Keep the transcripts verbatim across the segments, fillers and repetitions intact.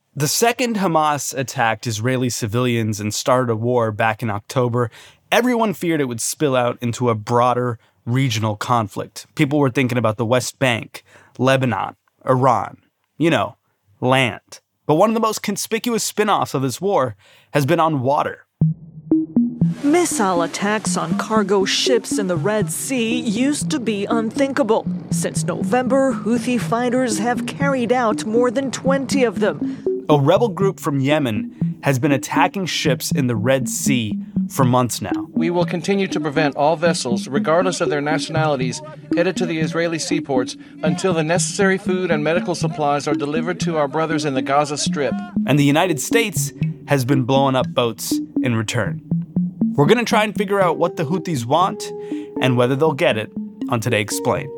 The second Hamas attacked Israeli civilians and started a war back in October, everyone feared it would spill out into a broader regional conflict. People were thinking about the West Bank, Lebanon, Iran, you know, land. But one of the most conspicuous spin-offs of this war has been on water. Missile attacks on cargo ships in the Red Sea used to be unthinkable. Since November, Houthi fighters have carried out more than twenty of them. A rebel group from Yemen has been attacking ships in the Red Sea for months now. We will continue to prevent all vessels, regardless of their nationalities, headed to the Israeli seaports until the necessary food and medical supplies are delivered to our brothers in the Gaza Strip. And the United States has been blowing up boats in return. We're going to try and figure out what the Houthis want and whether they'll get it on Today Explained.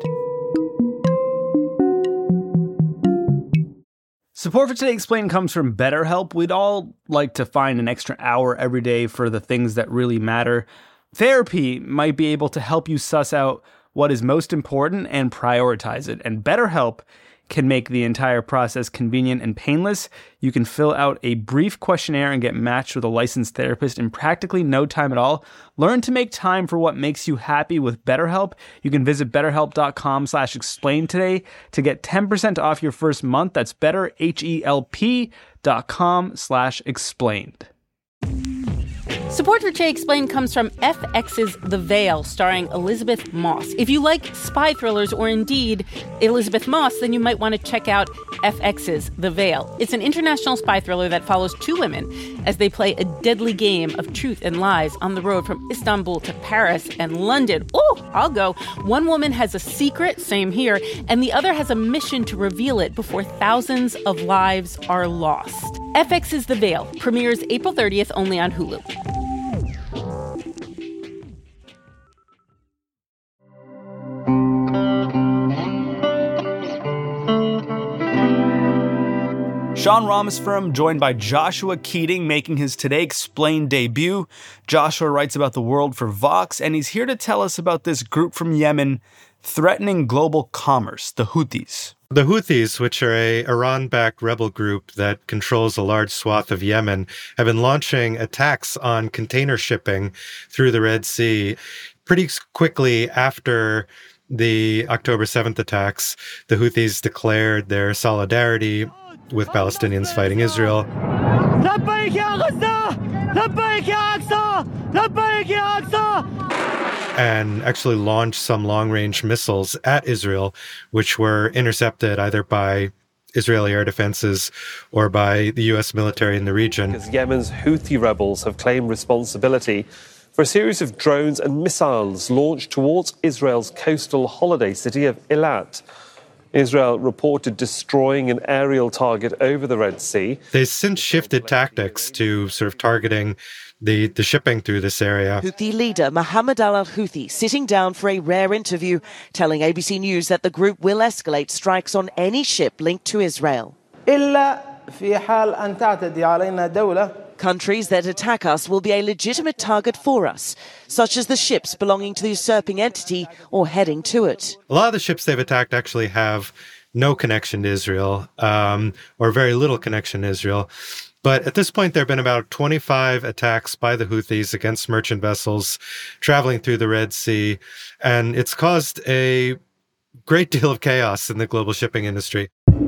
Support for Today Explained comes from BetterHelp. We'd all like to find an extra hour every day for the things that really matter. Therapy might be able to help you suss out what is most important and prioritize it. And BetterHelp can make the entire process convenient and painless. You can fill out a brief questionnaire and get matched with a licensed therapist in practically no time at all. Learn to make time for what makes you happy with BetterHelp. You can visit betterhelp.com slash explain today to get ten percent off your first month. That's betterhelp.com slash explained. Support for Today Explained comes from F X's The Veil, starring Elizabeth Moss. If you like spy thrillers or indeed Elizabeth Moss, then you might want to check out F X's The Veil. It's an international spy thriller that follows two women as they play a deadly game of truth and lies on the road from Istanbul to Paris and London. Oh, I'll go. One woman has a secret, same here, and the other has a mission to reveal it before thousands of lives are lost. F X's The Veil premieres April thirtieth only on Hulu. Sean Rameswaram, joined by Joshua Keating, making his Today Explained debut. Joshua writes about the world for Vox, and he's here to tell us about this group from Yemen threatening global commerce, the Houthis. The Houthis, which are a Iran-backed rebel group that controls a large swath of Yemen, have been launching attacks on container shipping through the Red Sea. Pretty quickly after the October seventh attacks, the Houthis declared their solidarity with Palestinians fighting Israel. And actually launched some long-range missiles at Israel, which were intercepted either by Israeli air defenses or by the U S military in the region. Because Yemen's Houthi rebels have claimed responsibility for a series of drones and missiles launched towards Israel's coastal holiday city of Eilat. Israel reported destroying an aerial target over the Red Sea. They've since shifted tactics to sort of targeting the, the shipping through this area. Houthi leader Mohammed al-Houthi sitting down for a rare interview, telling A B C News that the group will escalate strikes on any ship linked to Israel. Countries that attack us will be a legitimate target for us, such as the ships belonging to the usurping entity or heading to it. A lot of the ships they've attacked actually have no connection to Israel, um, or very little connection to Israel. But at this point, there have been about twenty-five attacks by the Houthis against merchant vessels traveling through the Red Sea, and it's caused a great deal of chaos in the global shipping industry.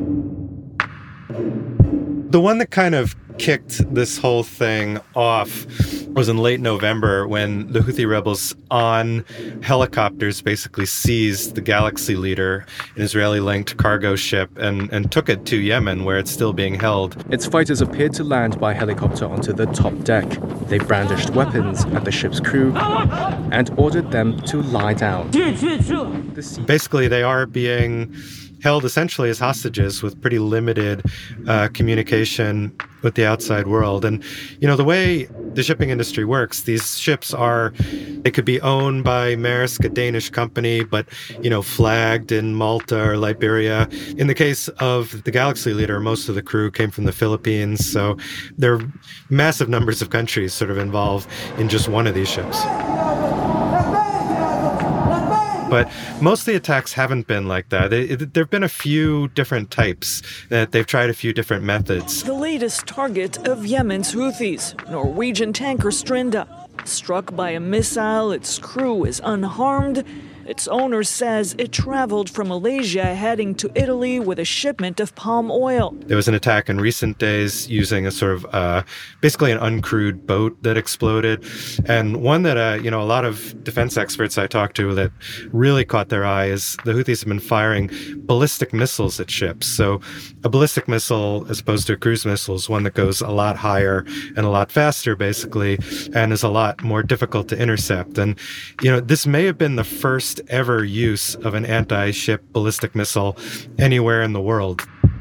The one that kind of kicked this whole thing off was in late November when the Houthi rebels on helicopters basically seized the Galaxy Leader, an Israeli-linked cargo ship, and, and took it to Yemen, where it's still being held. Its fighters appeared to land by helicopter onto the top deck. They brandished weapons at the ship's crew and ordered them to lie down. Basically, they are being held essentially as hostages with pretty limited uh, communication with the outside world. And, you know, the way the shipping industry works, these ships are, they could be owned by Maersk, a Danish company, but, you know, flagged in Malta or Liberia. In the case of the Galaxy Leader, most of the crew came from the Philippines. So there are massive numbers of countries sort of involved in just one of these ships. but most of the attacks haven't been like that. There have been a few different types that they've tried a few different methods. The latest target of Yemen's Houthis, Norwegian tanker Strinda. Struck by a missile, its crew is unharmed. Its owner says it traveled from Malaysia heading to Italy with a shipment of palm oil. There was an attack in recent days using a sort of uh, basically an uncrewed boat that exploded. And one that, uh, you know, a lot of defense experts I talked to that really caught their eye is the Houthis have been firing ballistic missiles at ships. So a ballistic missile, as opposed to a cruise missile, is one that goes a lot higher and a lot faster, basically, and is a lot more difficult to intercept. And, you know, this may have been the first ever use of an anti-ship ballistic missile anywhere in the world.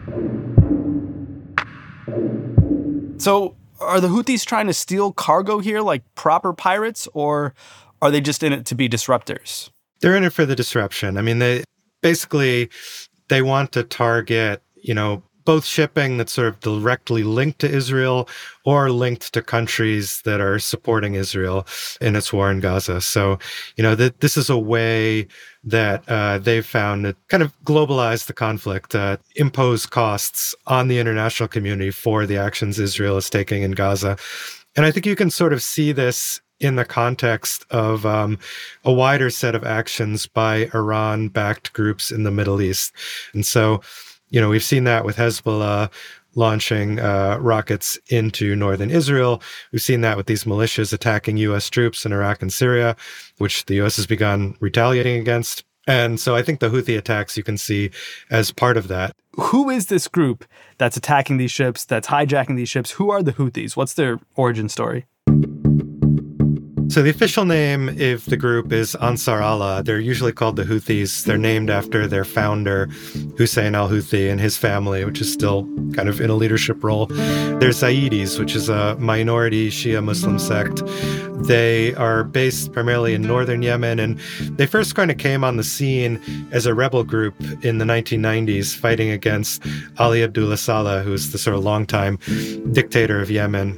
So are the Houthis trying to steal cargo here like proper pirates, or are they just in it to be disruptors? They're in it for the disruption. I mean, they basically, they want to target, you know, both shipping that's sort of directly linked to Israel or linked to countries that are supporting Israel in its war in Gaza. So, you know, that this is a way that uh, they've found to kind of globalize the conflict, uh, impose costs on the international community for the actions Israel is taking in Gaza. And I think you can sort of see this in the context of um, a wider set of actions by Iran-backed groups in the Middle East. And so, you know, we've seen that with Hezbollah launching uh, rockets into northern Israel. We've seen that with these militias attacking U S troops in Iraq and Syria, which the U S has begun retaliating against. And so I think the Houthi attacks you can see as part of that. Who is this group that's attacking these ships, that's hijacking these ships? Who are the Houthis? What's their origin story? So the official name of the group is Ansar Allah. They're usually called the Houthis. They're named after their founder, Hussein al-Houthi, and his family, which is still kind of in a leadership role. They're Zaydis, which is a minority Shia Muslim sect. They are based primarily in northern Yemen, and they first kind of came on the scene as a rebel group in the nineteen nineties, fighting against Ali Abdullah Saleh, who is the sort of longtime dictator of Yemen.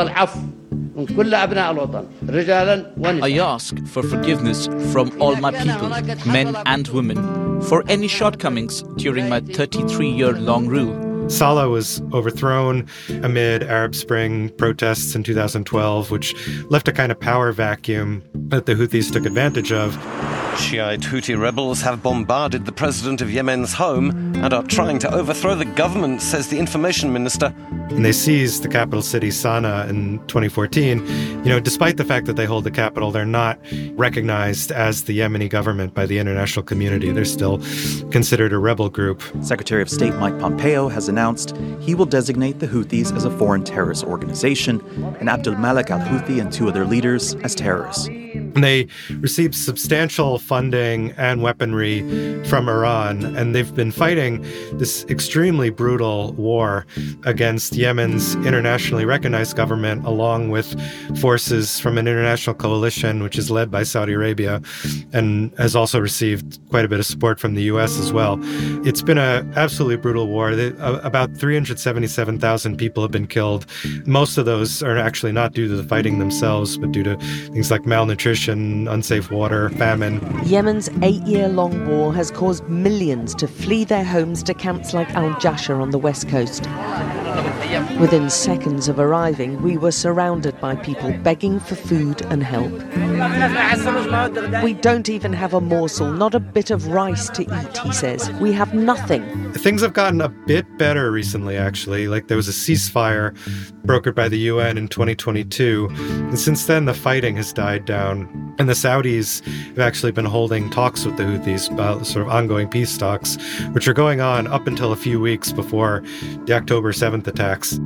I ask for forgiveness from all my people, men and women, for any shortcomings during my thirty-three-year-long rule. Saleh was overthrown amid Arab Spring protests in two thousand twelve, which left a kind of power vacuum that the Houthis took advantage of. Shiite Houthi rebels have bombarded the president of Yemen's home and are trying to overthrow the government, says the information minister. And they seized the capital city, Sana'a, in twenty fourteen. You know, despite the fact that they hold the capital, they're not recognized as the Yemeni government by the international community. They're still considered a rebel group. Secretary of State Mike Pompeo has announced he will designate the Houthis as a foreign terrorist organization and Abdul Malik al-Houthi and two other leaders as terrorists. And they received substantial funding and weaponry from Iran, and they've been fighting this extremely brutal war against Yemen's internationally recognized government, along with forces from an international coalition, which is led by Saudi Arabia, and has also received quite a bit of support from the U S as well. It's been an absolutely brutal war. About three hundred seventy-seven thousand people have been killed. Most of those are actually not due to the fighting themselves, but due to things like malnutrition, unsafe water, famine. Yemen's eight-year-long war has caused millions to flee their homes to camps like Al-Jasher on the west coast. Within seconds of arriving, we were surrounded by people begging for food and help. We don't even have a morsel, not a bit of rice to eat, he says. We have nothing. Things have gotten a bit better recently, actually. Like, there was a ceasefire brokered by the U N in twenty twenty-two. And since then, the fighting has died down. And the Saudis have actually been holding talks with the Houthis about sort of ongoing peace talks, which are going on up until a few weeks before the October seventh attacks.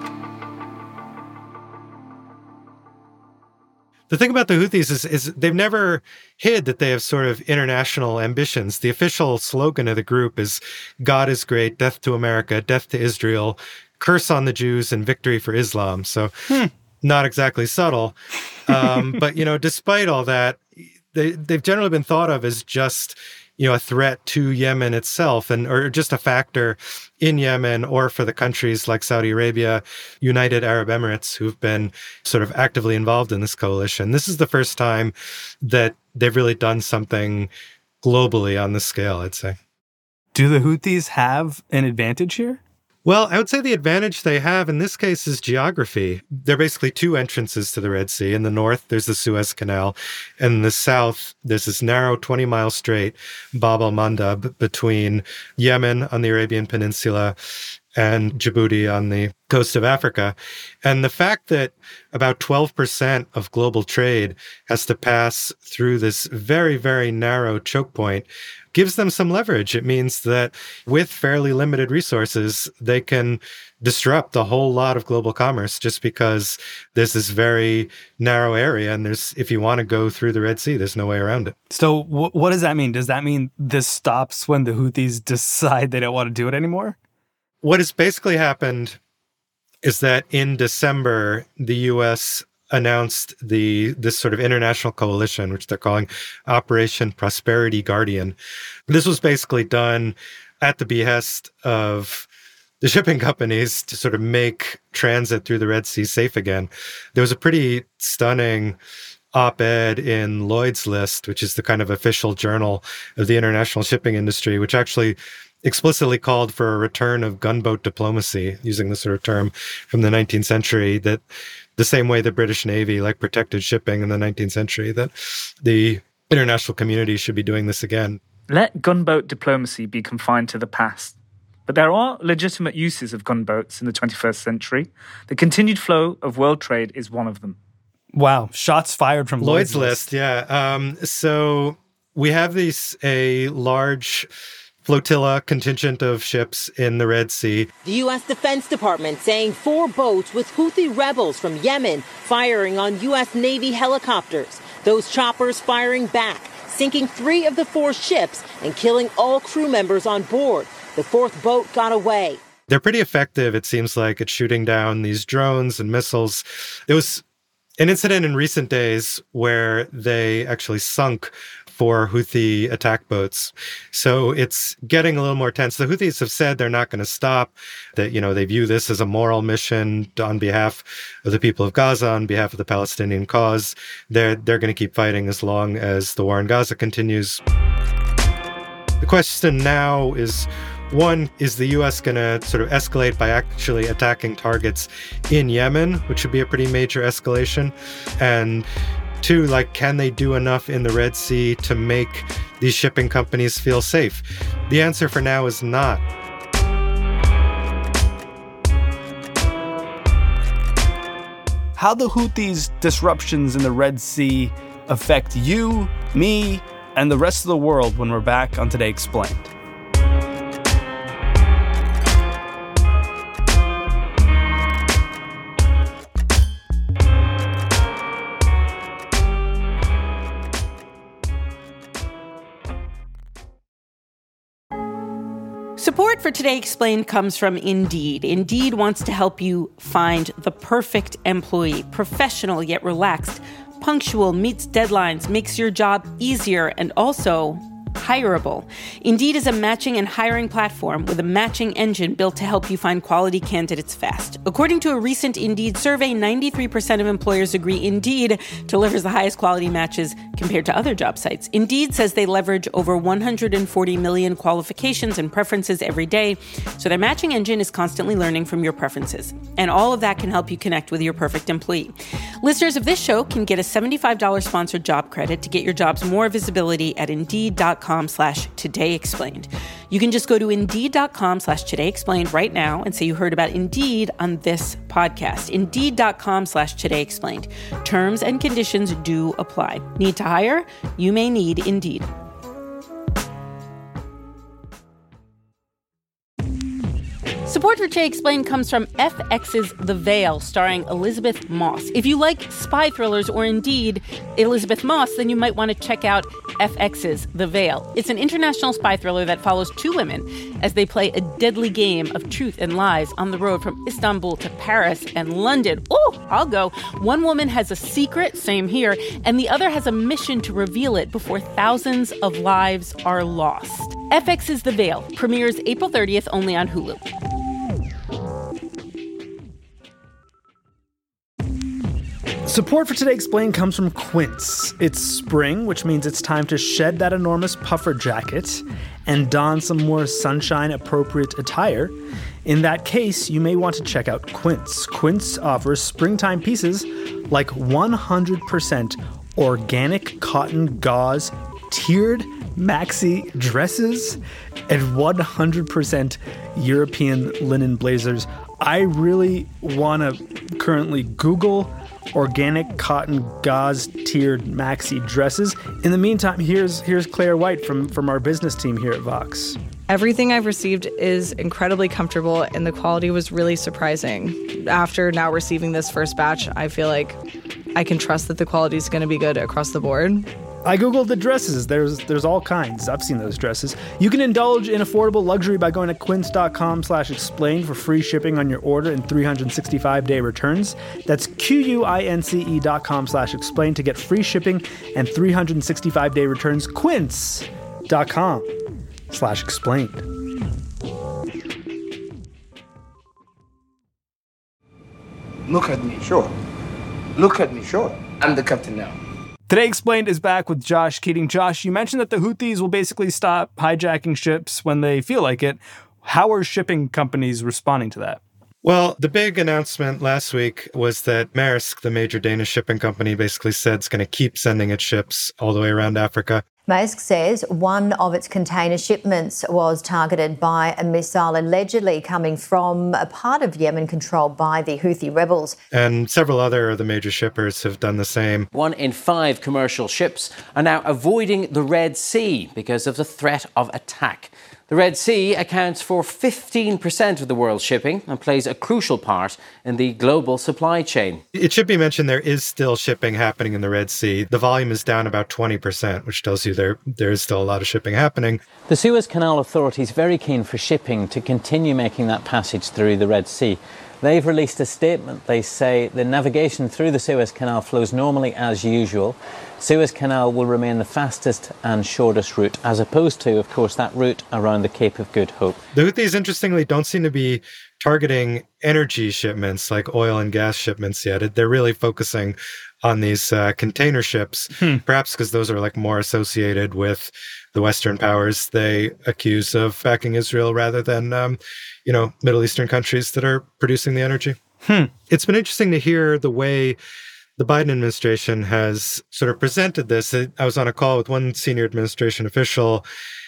The thing about the Houthis is, is they've never hid that they have sort of international ambitions. The official slogan of the group is "God is great, death to America, death to Israel, curse on the Jews, and victory for Islam." So hmm. not exactly subtle. Um, but, you know, despite all that, they, they've generally been thought of as just, you know, a threat to Yemen itself, and or just a factor in Yemen, or for the countries like Saudi Arabia, United Arab Emirates, who've been sort of actively involved in this coalition. This is the first time that they've really done something globally on the scale, I'd say. Do the Houthis have an advantage here? Well, I would say the advantage they have in this case is geography. There are basically two entrances to the Red Sea. In the north, there's the Suez Canal. In the south, there's this narrow twenty-mile strait, Bab el-Mandab, between Yemen on the Arabian Peninsula and Djibouti on the coast of Africa. And the fact that about twelve percent of global trade has to pass through this very, very narrow choke point gives them some leverage. It means that with fairly limited resources, they can disrupt a whole lot of global commerce just because there's this very narrow area. And there's, if you want to go through the Red Sea, there's no way around it. So w- what does that mean? Does that mean this stops when the Houthis decide they don't want to do it anymore? What has basically happened is that in December, the U S announced the this sort of international coalition, which they're calling Operation Prosperity Guardian. This was basically done at the behest of the shipping companies to sort of make transit through the Red Sea safe again. There was a pretty stunning op-ed in Lloyd's List, which is the kind of official journal of the international shipping industry, which actually explicitly called for a return of gunboat diplomacy, using the sort of term from the nineteenth century, that the same way the British Navy like protected shipping in the nineteenth century, that the international community should be doing this again. Let gunboat diplomacy be confined to the past. But there are legitimate uses of gunboats in the twenty-first century. The continued flow of world trade is one of them. Wow. Shots fired from Lloyd's, Lloyd's List. List. Yeah. Um, so we have these, a large flotilla contingent of ships in the Red Sea. The U S Defense Department saying four boats with Houthi rebels from Yemen firing on U S Navy helicopters. Those choppers firing back, sinking three of the four ships and killing all crew members on board. The fourth boat got away. They're pretty effective, it seems like, at shooting down these drones and missiles. There was an incident in recent days where they actually sunk four Houthi attack boats. So it's getting a little more tense. The Houthis have said they're not going to stop, that, you know, they view this as a moral mission on behalf of the people of Gaza, on behalf of the Palestinian cause. They're, they're going to keep fighting as long as the war in Gaza continues. The question now is, one, is the U S going to sort of escalate by actually attacking targets in Yemen, which would be a pretty major escalation? And two, like, can they do enough in the Red Sea to make these shipping companies feel safe? The answer for now is not. How the Houthis' disruptions in the Red Sea affect you, me, and the rest of the world when we're back on Today Explained. Support for Today Explained comes from Indeed. Indeed wants to help you find the perfect employee, professional yet relaxed, punctual, meets deadlines, makes your job easier, and also hireable. Indeed is a matching and hiring platform with a matching engine built to help you find quality candidates fast. According to a recent Indeed survey, ninety-three percent of employers agree Indeed delivers the highest quality matches compared to other job sites. Indeed says they leverage over one hundred forty million qualifications and preferences every day, so their matching engine is constantly learning from your preferences. And all of that can help you connect with your perfect employee. Listeners of this show can get a seventy-five dollars sponsored job credit to get your jobs more visibility at Indeed.com slash Today Explained. You can just go to Indeed.com slash Today Explained right now and say you heard about Indeed on this podcast. Indeed.com slash Today Explained. Terms and conditions do apply. Need to hire? You may need Indeed. Support for Today Explained comes from F X's The Veil, starring Elizabeth Moss. If you like spy thrillers or indeed Elizabeth Moss, then you might want to check out F X's The Veil. It's an international spy thriller that follows two women as they play a deadly game of truth and lies on the road from Istanbul to Paris and London. Oh, I'll go. One woman has a secret, same here, and the other has a mission to reveal it before thousands of lives are lost. F X's The Veil premieres April thirtieth only on Hulu. Support for Today Explained comes from Quince. It's spring, which means it's time to shed that enormous puffer jacket and don some more sunshine-appropriate attire. In that case, you may want to check out Quince. Quince offers springtime pieces like one hundred percent organic cotton gauze, tiered maxi dresses, and one hundred percent European linen blazers. I really want to currently Google organic cotton gauze tiered maxi dresses. In the meantime, here's here's Claire White from, from our business team here at Vox. Everything I've received is incredibly comfortable, and the quality was really surprising. After now receiving this first batch, I feel like I can trust that the quality is going to be good across the board. I Googled the dresses. There's there's all kinds. I've seen those dresses. You can indulge in affordable luxury by going to quince.com slash explain for free shipping on your order and three hundred sixty-five day returns. That's Q-U-I-N-C-E dot com slash explain to get free shipping and three hundred sixty-five day returns. Quince.com slash explained. Look at me, sure. Look at me, sure. I'm the captain now. Today Explained is back with Josh Keating. Josh, you mentioned that the Houthis will basically stop hijacking ships when they feel like it. How are shipping companies responding to that? Well, the big announcement last week was that Maersk, the major Danish shipping company, basically said it's going to keep sending its ships all the way around Africa. Maersk says one of its container shipments was targeted by a missile allegedly coming from a part of Yemen controlled by the Houthi rebels. And several other of the major shippers have done the same. One in five commercial ships are now avoiding the Red Sea because of the threat of attack. The Red Sea accounts for fifteen percent of the world's shipping and plays a crucial part in the global supply chain. It should be mentioned there is still shipping happening in the Red Sea. The volume is down about twenty percent, which tells you there there is still a lot of shipping happening. The Suez Canal Authority is very keen for shipping to continue making that passage through the Red Sea. They've released a statement. They say the navigation through the Suez Canal flows normally as usual. Suez Canal will remain the fastest and shortest route, as opposed to, of course, that route around the Cape of Good Hope. The Houthis, interestingly, don't seem to be targeting energy shipments like oil and gas shipments yet. They're really focusing on these uh, container ships, hmm. perhaps because those are like more associated with the Western powers they accuse of backing Israel rather than, um, you know, Middle Eastern countries that are producing the energy. Hmm. It's been interesting to hear the way the Biden administration has sort of presented this. I was on a call with one senior administration official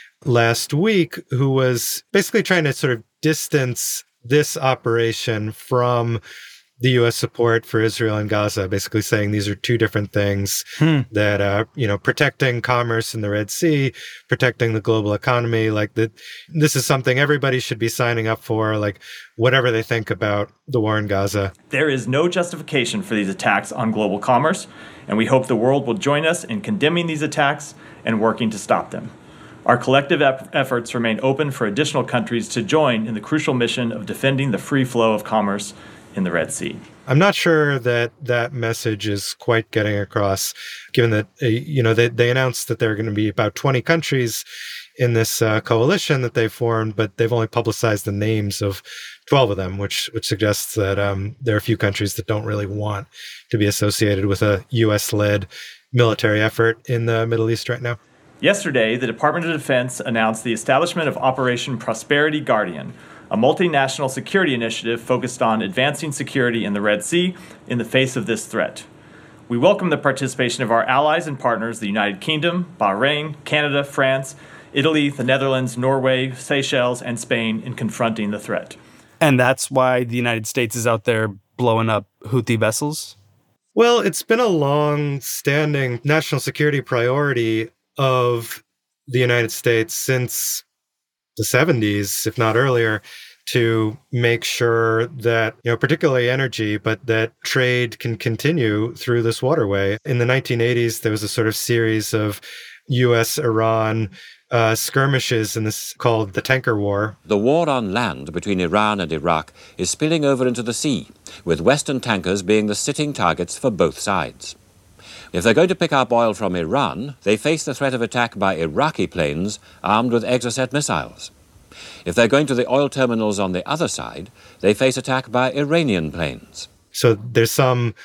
last week who was basically trying to sort of distance this operation from the U S support for Israel and Gaza, basically saying these are two different things, hmm. that, uh, you know, protecting commerce in the Red Sea, protecting the global economy, like that. This is something everybody should be signing up for, like whatever they think about the war in Gaza. There is no justification for these attacks on global commerce, and we hope the world will join us in condemning these attacks and working to stop them. Our collective ep- efforts remain open for additional countries to join in the crucial mission of defending the free flow of commerce in the Red Sea. I'm not sure that that message is quite getting across, given that, uh, you know, they, they announced that there are going to be about twenty countries in this uh, coalition that they formed, but they've only publicized the names of twelve of them, which which suggests that um, there are a few countries that don't really want to be associated with a U S-led military effort in the Middle East right now. Yesterday, the Department of Defense announced the establishment of Operation Prosperity Guardian, a multinational security initiative focused on advancing security in the Red Sea in the face of this threat. We welcome the participation of our allies and partners, the United Kingdom, Bahrain, Canada, France, Italy, the Netherlands, Norway, Seychelles, and Spain in confronting the threat. And that's why the United States is out there blowing up Houthi vessels? Well, it's been a long-standing national security priority of the United States since the seventies, if not earlier, to make sure that, you know, particularly energy, but that trade can continue through this waterway. In the nineteen eighties, there was a sort of series of U S Iran uh, skirmishes in this called the Tanker War. The war on land between Iran and Iraq is spilling over into the sea, with Western tankers being the sitting targets for both sides. If they're going to pick up oil from Iran, they face the threat of attack by Iraqi planes armed with Exocet missiles. If they're going to the oil terminals on the other side, they face attack by Iranian planes. So there's some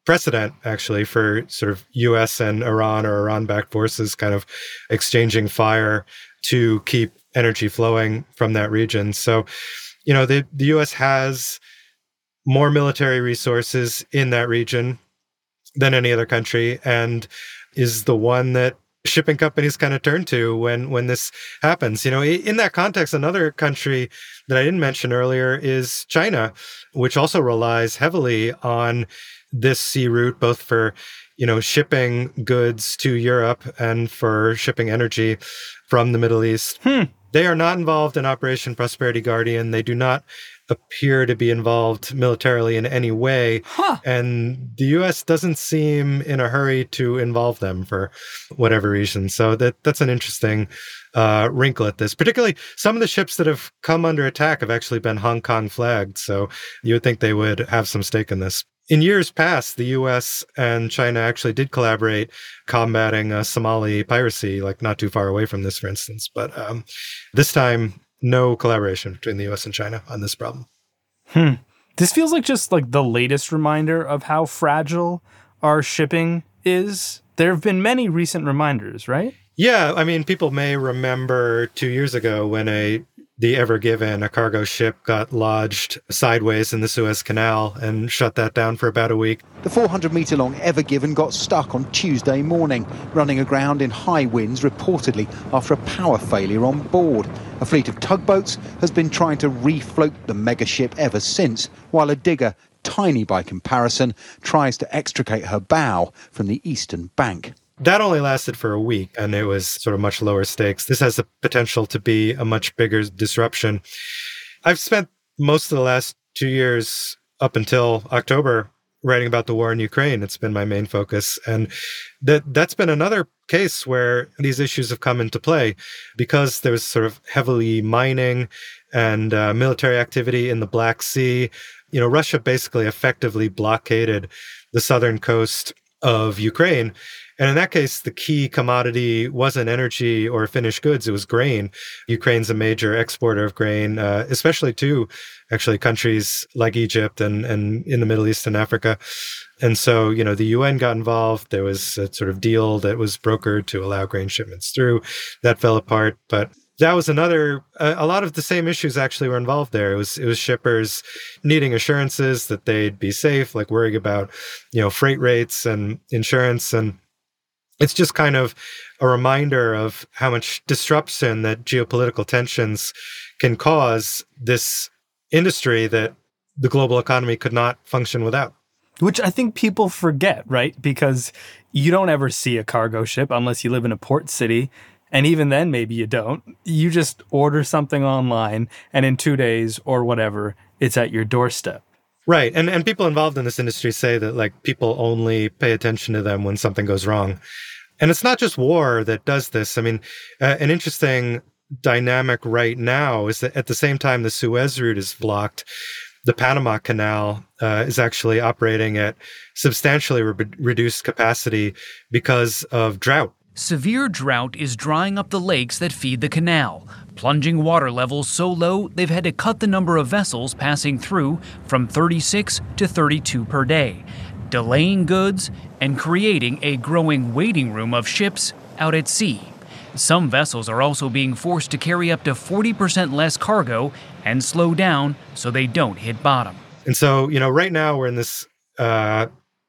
precedent, actually, for sort of U S and Iran or Iran-backed forces kind of exchanging fire to keep energy flowing from that region. So, you know, the, the U S has more military resources in that region than any other country, and is the one that shipping companies kind of turn to when when this happens. You know, in that context, another country that I didn't mention earlier is China, which also relies heavily on this sea route, both for, you know, shipping goods to Europe and for shipping energy from the Middle East. Hmm. They are not involved in Operation Prosperity Guardian. They do not appear to be involved militarily in any way. Huh. And the U S doesn't seem in a hurry to involve them for whatever reason. So that that's an interesting uh, wrinkle at this. Particularly, some of the ships that have come under attack have actually been Hong Kong flagged. So you would think they would have some stake in this. In years past, the U S and China actually did collaborate combating uh, Somali piracy, like not too far away from this, for instance. But um, this time, no collaboration between the U S and China on this problem. Hmm. This feels like just like the latest reminder of how fragile our shipping is. There have been many recent reminders, right? Yeah, I mean, people may remember two years ago when a the Ever Given, a cargo ship, got lodged sideways in the Suez Canal and shut that down for about a week. The four hundred metre long Ever Given got stuck on Tuesday morning, running aground in high winds, reportedly after a power failure on board. A fleet of tugboats has been trying to refloat the mega ship ever since, while a digger, tiny by comparison, tries to extricate her bow from the eastern bank. That only lasted for a week, and it was sort of much lower stakes. This has the potential to be a much bigger disruption. I've spent most of the last two years up until October writing about the war in Ukraine. It's been my main focus. And that that's been another case where these issues have come into play because there's sort of heavily mining and uh, military activity in the Black Sea. You know, Russia basically effectively blockaded the southern coast of Ukraine. And in that case, the key commodity wasn't energy or finished goods, it was grain. Ukraine's a major exporter of grain, uh, especially to actually countries like Egypt and, and in the Middle East and Africa. And so, you know, the U N got involved. There was a sort of deal that was brokered to allow grain shipments through. That fell apart. But that was another, a, a lot of the same issues actually were involved there. It was, it was shippers needing assurances that they'd be safe, like worrying about, you know, freight rates and insurance. And it's just kind of a reminder of how much disruption that geopolitical tensions can cause this industry that the global economy could not function without. Which I think people forget, right? Because you don't ever see a cargo ship unless you live in a port city. And even then, maybe you don't. You just order something online, and in two days or whatever, it's at your doorstep. Right. And and people involved in this industry say that, like, people only pay attention to them when something goes wrong. And it's not just war that does this. I mean, uh, an interesting dynamic right now is that at the same time the Suez route is blocked, the Panama Canal uh, is actually operating at substantially re- reduced capacity because of drought. Severe drought is drying up the lakes that feed the canal, plunging water levels so low they've had to cut the number of vessels passing through from thirty-six to thirty-two per day, delaying goods and creating a growing waiting room of ships out at sea. Some vessels are also being forced to carry up to forty percent less cargo and slow down so they don't hit bottom. And so, you know, right now we're in this uh,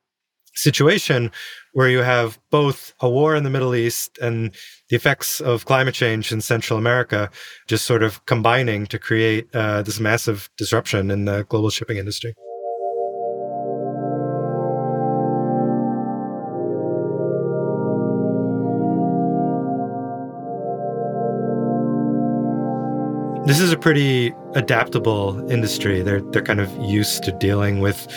situation where you have both a war in the Middle East and the effects of climate change in Central America just sort of combining to create uh, this massive disruption in the global shipping industry. This is a pretty adaptable industry. They're they're kind of used to dealing with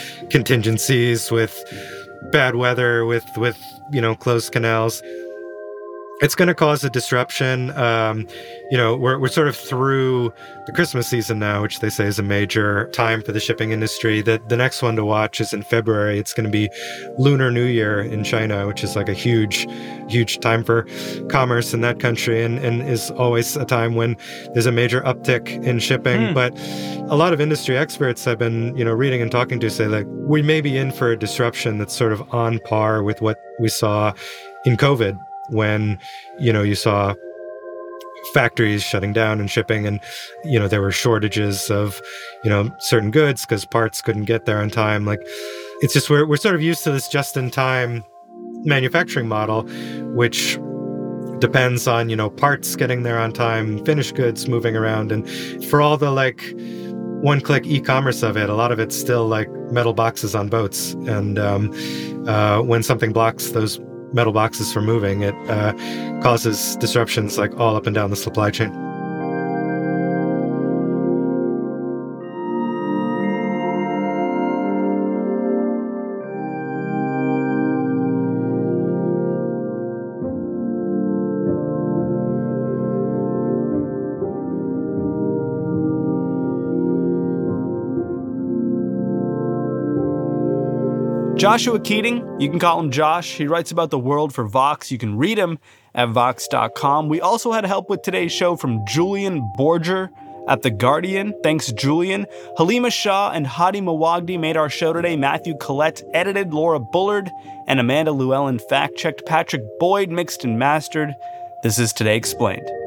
contingencies, with bad weather, with with you know closed canals. It's going to cause a disruption. Um, you know, we're we're sort of through the Christmas season now, which they say is a major time for the shipping industry. The, the next one to watch is in February. It's going to be Lunar New Year in China, which is like a huge, huge time for commerce in that country, and, and is always a time when there's a major uptick in shipping. Mm. But a lot of industry experts I've been, you know, reading and talking to say like we may be in for a disruption that's sort of on par with what we saw in COVID, when, you know, you saw factories shutting down and shipping, and, you know, there were shortages of, you know, certain goods because parts couldn't get there on time. Like, it's just, we're, we're sort of used to this just-in-time manufacturing model, which depends on, you know, parts getting there on time, finished goods moving around. And for all the, like, one-click e-commerce of it, a lot of it's still, like, metal boxes on boats. And um, uh, when something blocks those metal boxes from moving, it uh, causes disruptions like all up and down the supply chain. Joshua Keating, you can call him Josh. He writes about the world for Vox. You can read him at vox dot com. We also had help with today's show from Julian Borger at The Guardian. Thanks, Julian. Halima Shah and Hadi Mawagdi made our show today. Matthew Collette edited. Laura Bullard and Amanda Llewellyn fact-checked. Patrick Boyd mixed and mastered. This is Today Explained.